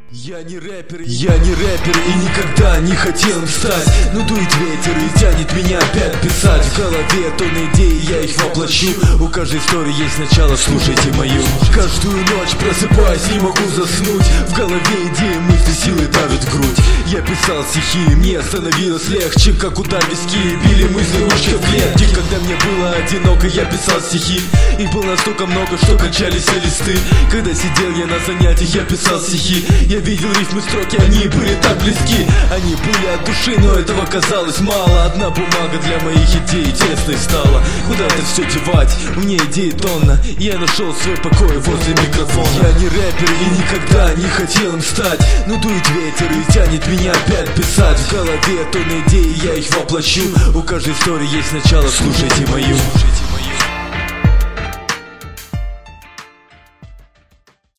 Я не рэпер и никогда не хотел им стать. Но дует ветер и тянет меня опять писать. В голове тонны идей, я их воплощу. У каждой истории есть начало, слушайте мою. Каждую ночь просыпаюсь, не могу заснуть. В голове идеи, мысли, силы давят в грудь. Я писал стихи, мне становилось легче, как удар в виски. Били мысли ручкой в клетке. Когда мне было одиноко, я писал стихи. Их было настолько много, что кончались все листы. Когда сидел я на занятиях, я писал стихи. Я видел рифмы, строки, они были так близки. Они были от души, но этого казалось мало. Одна бумага для моих идей тесной стала. Куда это все девать? Мне идей тонна. Я нашел свой покой возле микрофона. Я не рэпер и никогда не хотел им стать. Но дует ветер и тянет меня опять писать. В голове тонны идей, я их воплощу. У каждой истории есть начало, слушайте мою.